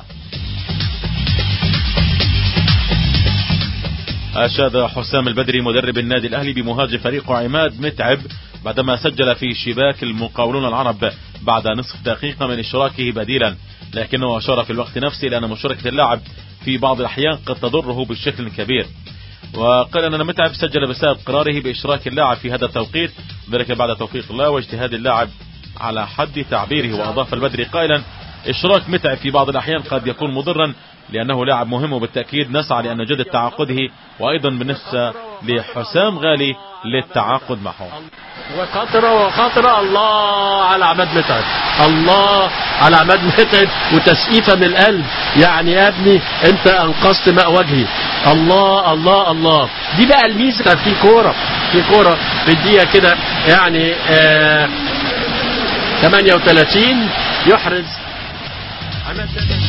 أشاد حسام البدري مدرب النادي الأهلي بمهاجم فريقه عماد متعب بعدما سجل في شباك المقاولون العرب بعد نصف دقيقة من إشراكه بديلا، لكنه أشار في الوقت نفسه لأن مشاركة اللاعب في بعض الأحيان قد تضره بشكل كبير. وقال أن متعب سجل بسبب قراره بإشراك اللاعب في هذا التوقيت، ذلك بعد توفيق الله واجتهاد اللاعب على حد تعبيره. وأضاف البدري قائلا: إشراك متعب في بعض الأحيان قد يكون مضرا لأنه لاعب مهم، وبالتأكيد نسعى لأن نجدد تعاقده، وأيضا بالنسبة لحسام غالي للتعاقد معه. وخطرة الله على عماد متعب، الله على عماد متعب، وتسقيفة من القلب. يعني يا ابني انت انقذت ماء وجهي، الله الله الله. دي بقى الميزة في كورة في الدقيقة كده يعني 38 يحرز عماد متعب.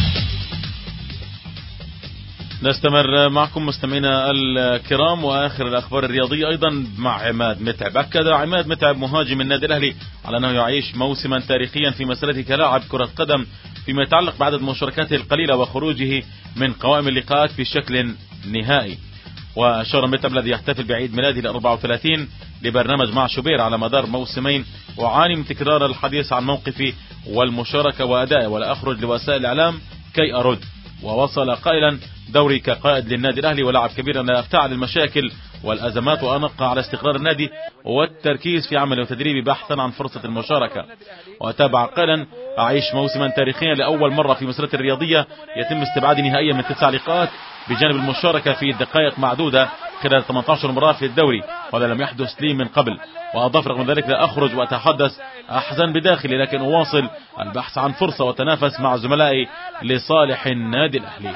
نستمر معكم مستمعينا الكرام واخر الاخبار الرياضيه ايضا مع عماد متعب. اكد عماد متعب مهاجم النادي الاهلي على انه يعيش موسما تاريخيا في مسيرته كلاعب كره قدم فيما يتعلق بعدد مشاركاته القليله وخروجه من قوائم اللقاءات بشكل نهائي. واشار متعب الذي يحتفل بعيد ميلاده ال 34 لبرنامج مع شوبير على مدار موسمين: وعاني من تكرار الحديث عن موقفي والمشاركه وادائي، ولا اخرج لوسائل الاعلام كي ارد. ووصل قائلا: دوري كقائد للنادي الأهلي ولاعب كبير لا أفتعل المشاكل والأزمات، وأنقى على استقرار النادي والتركيز في عمله وتدريبه بحثا عن فرصة المشاركة. وتابع قائلا: أعيش موسما تاريخيا لأول مرة في مسيرتي الرياضية يتم استبعادي نهائيا من 9 لقاءات بجانب المشاركة في دقائق معدودة خلال 18 مباراة في الدوري، وهذا لم يحدث لي من قبل. وأضاف رغم ذلك لا أخرج وأتحدث أحزن بداخلي، لكن أواصل البحث عن فرصة وتنافس مع زملائي لصالح النادي الأهلي.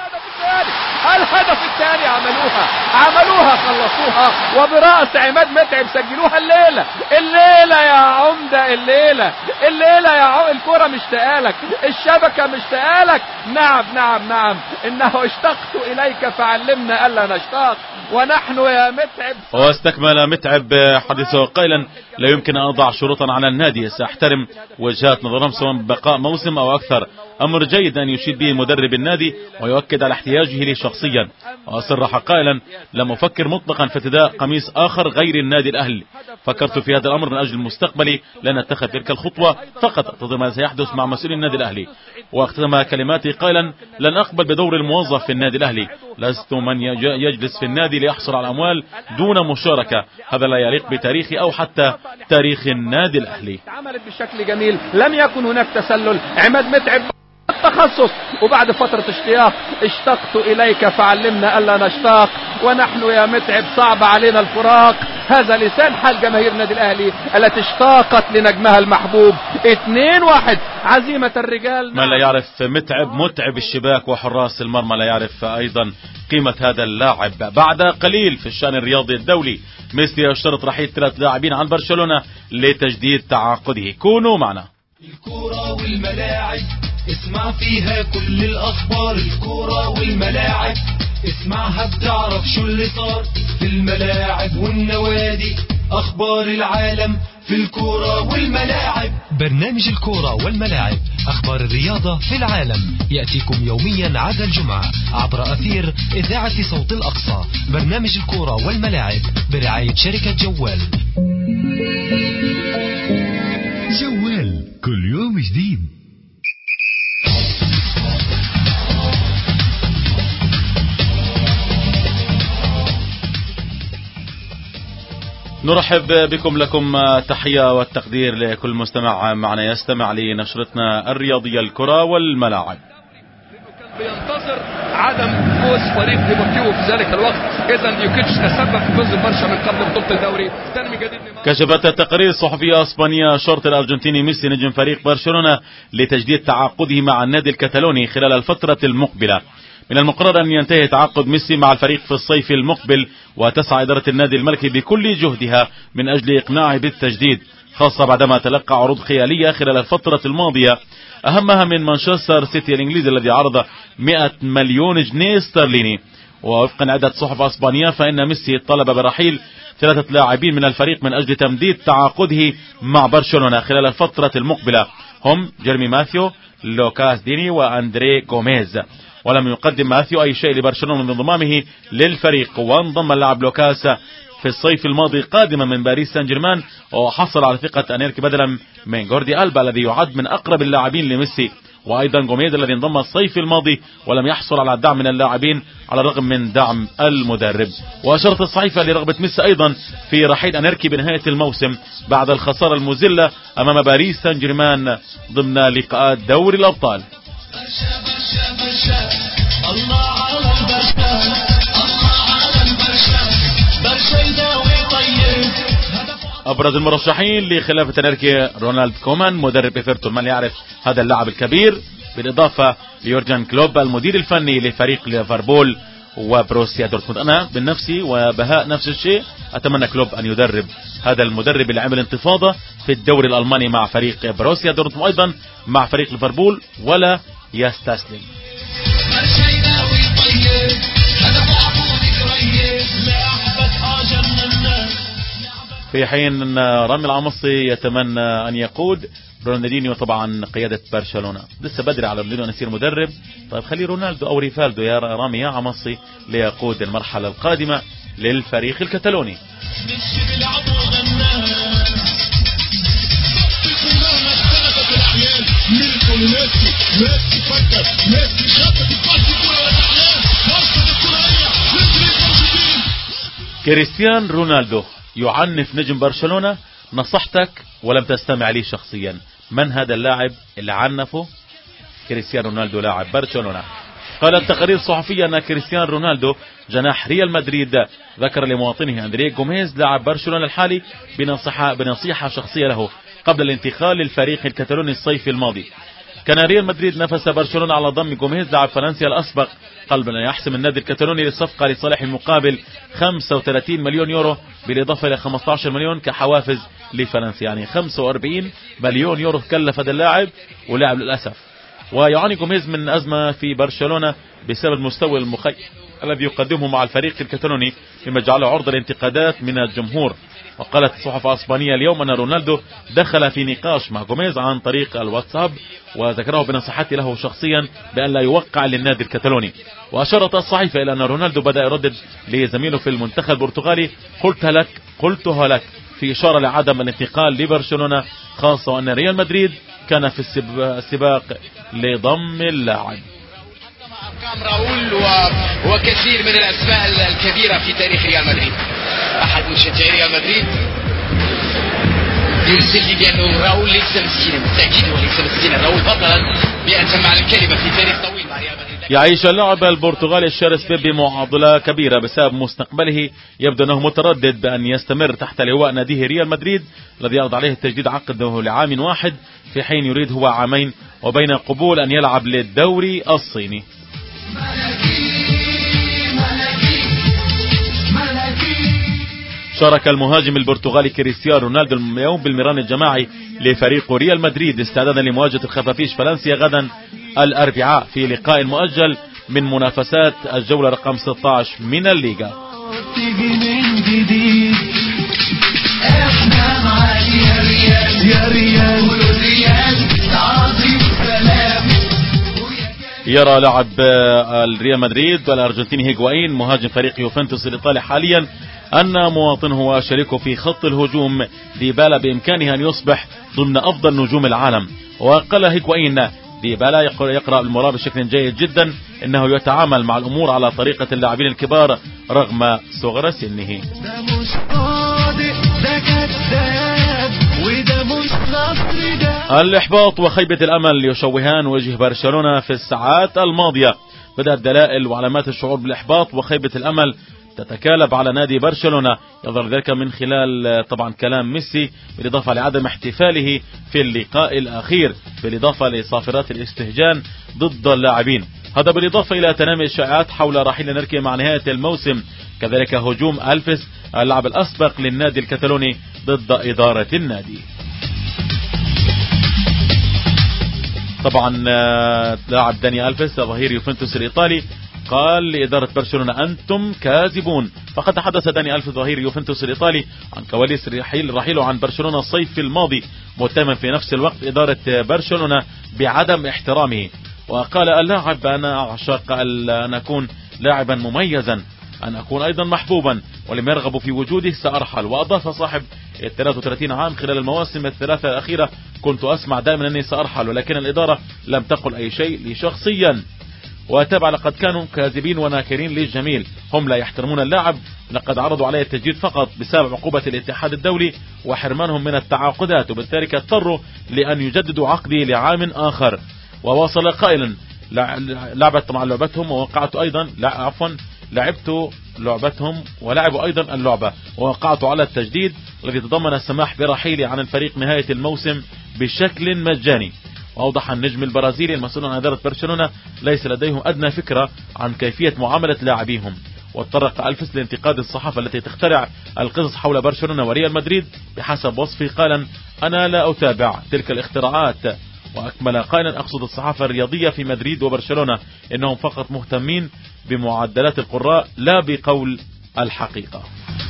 الهدف الثاني عملوها خلصوها، وبرأس عماد متعب سجلوها الليلة يا عمدة، الليلة يا الكرة مشتاقة لك، الشبكة مشتاقة لك. نعم إنه اشتقت إليك فعلمنا ألا نشتاق، ونحن يا متعب. واستكمل متعب حديثه قائلا: لا يمكن أن أضع شروطا على النادي، سأحترم وجهات نظرهم سواء بقاء موسم أو أكثر. أمر جيد أن يشيد به مدرب النادي ويؤكد على احتياجه لي شخصيا. وصرح قائلا: لم أفكر مطلقا في ارتداء قميص آخر غير النادي الأهلي، فكرت في هذا الأمر من أجل مستقبلي، لن أتخذ تلك الخطوة فقط أنتظر ما سيحدث مع مسؤولي النادي الأهلي. واختتم كلماتي قائلا: لن أقبل بدور الموظف في النادي الأهلي، لست من يجلس في النادي ليحصل على أموال دون مشاركة، هذا لا يليق بتاريخي أو حتى تاريخ النادي الأهلي. عملت بشكل جميل، لم يكن هناك تسلل. عماد متعب التخصص، وبعد فترة اشتياق اشتقت إليك فعلمنا ألا نشتاق، ونحن يا متعب صعب علينا الفراق. هذا لسان حال جماهير النادي الأهلي التي اشتاقت لنجمها المحبوب. 2-1 عزيمة الرجال. ما لا يعرف متعب الشباك وحراس المرمى لا يعرف أيضا قيمة هذا اللاعب. بعد قليل في الشأن الرياضي الدولي، ميسي يشترط رحيل 3 لاعبين عن برشلونة لتجديد تعاقده. كونوا معنا. الكرة والملاعب اسمع فيها كل الأخبار، الكرة والملاعب اسمعها بتعرف شو اللي صار في الملاعب والنوادي، أخبار العالم في الكرة والملاعب. برنامج الكرة والملاعب، أخبار الرياضة في العالم، يأتيكم يوميا عدا الجمعة عبر أثير إذاعة صوت الأقصى. برنامج الكرة والملاعب برعاية شركة جوال. جوال كل يوم جديد. نرحب بكم، لكم تحية والتقدير لكل مستمع معنا يستمع لنشرتنا الرياضية الكرة والملاعب. بينتظر عدم فوز فريق ديبورتيفو في ذلك الوقت، اذا يوكيتش تسبب في فوز برشا من قبل بطولة الدوري. تنمي جديد. كشفت التقارير الصحفية الاسبانية الشرطي الارجنتيني ميسي نجم فريق برشلونة لتجديد تعاقده مع النادي الكتالوني خلال الفترة المقبلة. من المقرر أن ينتهي تعاقد ميسي مع الفريق في الصيف المقبل، وتسعى إدارة النادي الملكي بكل جهدها من أجل إقناعه بالتجديد، خاصة بعدما تلقى عروض خيالية خلال الفترة الماضية، أهمها من مانشستر سيتي الإنجليزي الذي عرض 100 مليون جنيه استرليني. ووفقا عدة صحف اسبانية فإن ميسي طلب برحيل 3 لاعبين من الفريق من أجل تمديد تعاقده مع برشلونة خلال الفترة المقبلة، هم جيرمي ماثيو، لوكاس ديني وأندري غوميز. ولم يقدم ماثيو أي شيء لبرشلونة من انضمامه للفريق، وانضم اللاعب لوكاس في الصيف الماضي قادما من باريس سان جيرمان، وحصل على ثقة أن يركب بدلا من جوردي ألبا الذي يعد من أقرب اللاعبين لميسي، وأيضا غوميز الذي انضم الصيف الماضي ولم يحصل على الدعم من اللاعبين على الرغم من دعم المدرب. وأشارت الصحيفة لرغبة ميسي أيضا في رحيل أنيركي بنهاية الموسم بعد الخسارة المذلة أمام باريس سان جيرمان ضمن لقاءات دوري الأبطال. أبرز المرشحين لخلافة أنيركي رونالد كومان مدرب إيفرتون، من يعرف هذا اللاعب الكبير، بالإضافة ليورجن كلوب المدير الفني لفريق ليفربول وبروسيا دورتموند. أنا بالنفسي وبهاء نفس الشيء، أتمنى كلوب أن يدرب هذا المدرب اللي عمل انتفاضة في الدوري الألماني مع فريق بروسيا دورتموند أيضا مع فريق ليفربول ولا يستسلم. في حين أن رامي العمصي يتمنى أن يقود، رونالدينيو طبعا قيادة برشلونة، لسه بدري على رونالدينيو أن يصير مدرب. طيب خلي رونالدو أو ريفالدو يا رامي يا عمصي ليقود المرحلة القادمة للفريق الكتالوني. كريستيان رونالدو يعنف نجم برشلونة: نصحتك ولم تستمع لي شخصيا، من هذا اللاعب اللي عنفه كريستيانو رونالدو لاعب برشلونة. قالت تقارير صحفية أن كريستيانو رونالدو جناح ريال مدريد ذكر لمواطنه أندريه جوميز لاعب برشلونة الحالي بنصيحة شخصية له قبل الانتقال للفريق الكتالوني الصيفي الماضي. كان ريال مدريد نفس برشلونة على ضم جوميز لاعب فرنسي الأسبق قبل أن يحسم النادي الكتالوني للصفقة لصالح مقابل 35 مليون يورو بالإضافة إلى 15 مليون كحوافز لفرنسا، يعني 45 مليون يورو كلف هذا اللاعب ولاعب للأسف. ويعاني جوميز من أزمة في برشلونة بسبب المستوى المخيف الذي يقدمه مع الفريق الكتالوني مما جعله عرضة لانتقادات من الجمهور. وقالت الصحف الإسبانية اليوم أن رونالدو دخل في نقاش مع جوميز عن طريق الواتساب وذكره بنصيحته له شخصيا بأن لا يوقع للنادي الكتالوني. وأشارت الصحيفة إلى أن رونالدو بدأ يردد لزميله في المنتخب البرتغالي قلتها لك في إشارة لعدم الانتقال لبرشلونة، خاصة وأن ريال مدريد كان في السباق لضم اللاعب. أرقام راؤول وكثير من الأسماء الكبيرة في تاريخ ريال مدريد. أحد مشجعي ريال مدريد يرسل لي بأنه راؤول ليس مسكينا، بالتأكيد هو ليس مسكينا، راؤول بطلا بأتم معنى الكلمة في تاريخ طويل مع ريال مدريد. يعيش اللاعب البرتغالي الشرس بيبي معضلة كبيرة بسبب مستقبله. يبدو أنه متردد بأن يستمر تحت لواء ناديه ريال مدريد الذي يعرض عليه التجديد عقده لعام واحد، في حين يريد هو عامين، وبين قبول أن يلعب للدوري الصيني. شارك المهاجم البرتغالي كريستيانو رونالدو اليوم بالمران الجماعي لفريق ريال مدريد استعدادا لمواجهة الخفافيش فالنسيا غدا الأربعاء في لقاء مؤجل من منافسات الجولة رقم 16 من الليغا. يرى لاعب الريال مدريد والأرجنتيني هيغوايين مهاجم فريق يوفنتوس الإيطالي حاليا أن مواطنه وشريكه في خط الهجوم ديبالا بإمكانه أن يصبح ضمن أفضل نجوم العالم. وقال هيغوايين ديبالا يقرأ المباراة بشكل جيد جدا، إنه يتعامل مع الأمور على طريقة اللاعبين الكبار رغم صغر سنه. الإحباط وخيبة الأمل يشوهان وجه برشلونة في الساعات الماضية. بدأت دلائل وعلامات الشعور بالإحباط وخيبة الأمل تتكالب على نادي برشلونة، يظهر ذلك من خلال طبعا كلام ميسي، بالإضافة لعدم احتفاله في اللقاء الأخير، بالإضافة لصافرات الاستهجان ضد اللاعبين. هذا بالإضافة إلى تنامي الشائعات حول رحيل نركي مع نهاية الموسم، كذلك هجوم ألفيس اللاعب الأسبق للنادي الكتالوني ضد إدارة النادي. طبعا لاعب داني ألفيس ظهير يوفنتوس الإيطالي قال لإدارة برشلونة أنتم كاذبون. فقد تحدث داني ألفيس ظهير يوفنتوس الإيطالي عن كواليس رحيله عن برشلونة الصيف الماضي، متهما في نفس الوقت إدارة برشلونة بعدم احترامه. وقال اللاعب أنا أعشق أن أكون لاعبا مميزا، أن أكون أيضا محبوبا، ولم يرغبوا في وجوده سأرحل. وأضاف صاحب 33 عام خلال المواسم الثلاثة الأخيرة كنت أسمع دائما أني سأرحل، ولكن الإدارة لم تقل أي شيء لي شخصيا. وتابع لقد كانوا كاذبين وناكرين للجميل، هم لا يحترمون اللاعب، لقد عرضوا عليه التجديد فقط بسبب عقوبة الاتحاد الدولي وحرمانهم من التعاقدات، وبالتالي اضطروا لأن يجددوا عقدي لعام آخر. وواصل قائلا لعبت مع لعبتهم ووقعت أيضا لعبت لعبتهم ولعبوا أيضا اللعبة ووقعت على التجديد الذي تضمن السماح برحيلي عن الفريق نهاية الموسم بشكل مجاني. وأوضح النجم البرازيلي المسؤول عن إدارة برشلونة ليس لديهم أدنى فكرة عن كيفية معاملة لاعبيهم. واتطرق ألفيس لانتقاد الصحافة التي تخترع القصص حول برشلونة وريال مدريد بحسب وصفه قائلا أنا لا أتابع تلك الاختراعات. وأكمل قائلا أقصد الصحافة الرياضية في مدريد وبرشلونة إنهم فقط مهتمين بمعدلات القراء لا بقول الحقيقة.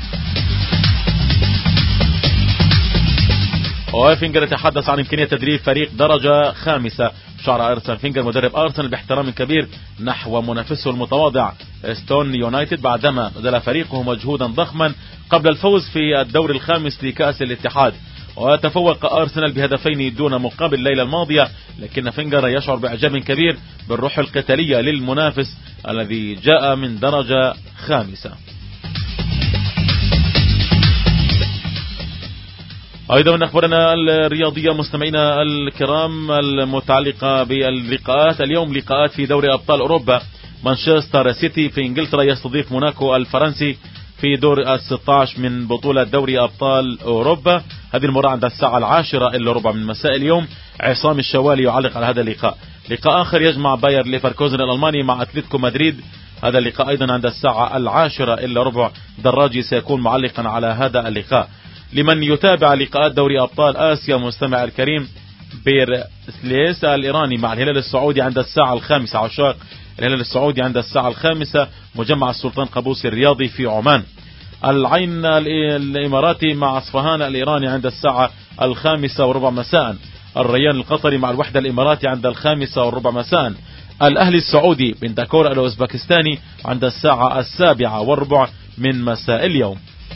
وفينجر يتحدث عن إمكانية تدريب فريق درجة خامسة. شعر أرسن فينجر مدرب أرسنال باحترام كبير نحو منافسه المتواضع ستون يونايتد بعدما بذل فريقه مجهودا ضخما قبل الفوز في الدور الخامس لكأس الاتحاد. وتفوق أرسنال بهدفين دون مقابل الليلة الماضية، لكن فينجر يشعر بإعجاب كبير بالروح القتالية للمنافس الذي جاء من درجة خامسة. أيضا من أخبارنا الرياضية مستمعينا الكرام المتعلقة باللقاءات اليوم، لقاءات في دوري أبطال أوروبا. مانشستر سيتي في إنجلترا يستضيف موناكو الفرنسي في دور 16 من بطولة دوري أبطال أوروبا. هذه المرة عند الساعة 10:15 من مساء اليوم. عصام الشوالي يعلق على هذا اللقاء. لقاء آخر يجمع باير ليفركوزن الألماني مع أتلتيكو مدريد. هذا اللقاء أيضا عند الساعة 10:15. دراجي سيكون معلقا على هذا اللقاء. لمن يتابع لقاءات دوري أبطال آسيا مستمع الكريم، بيرسليس الإيراني مع الهلال السعودي عند الساعة 5. عشاق الهلال السعودي عند الساعة 5. مجمع السلطان قابوس الرياضي في عمان. العين الإماراتي مع أصفهان الإيراني عند الساعة 5:15 مساء. الريان القطري مع الوحدة الإماراتي عند 5:15 مساء. الأهلي السعودي بن داكور الأوزبكستاني عند الساعة 7:15 من مساء اليوم.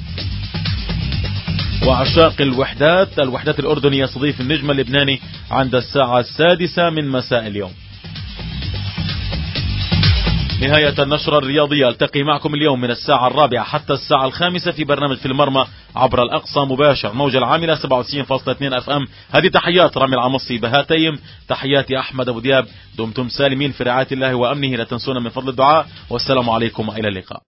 وعشاق الوحدات الأردني يستضيف النجم اللبناني عند الساعة 6 من مساء اليوم. نهاية النشرة الرياضية. التقي معكم اليوم من الساعة 4 حتى الساعة 5 في برنامج في المرمى عبر الأقصى مباشر، موجة العاملة 97.2 FM. هذه تحيات رامي العمصي بهاتيم، تحياتي أحمد أبو دياب. دمتم سالمين في رعاية الله وأمنه. لا تنسونا من فضل الدعاء، والسلام عليكم وإلى اللقاء.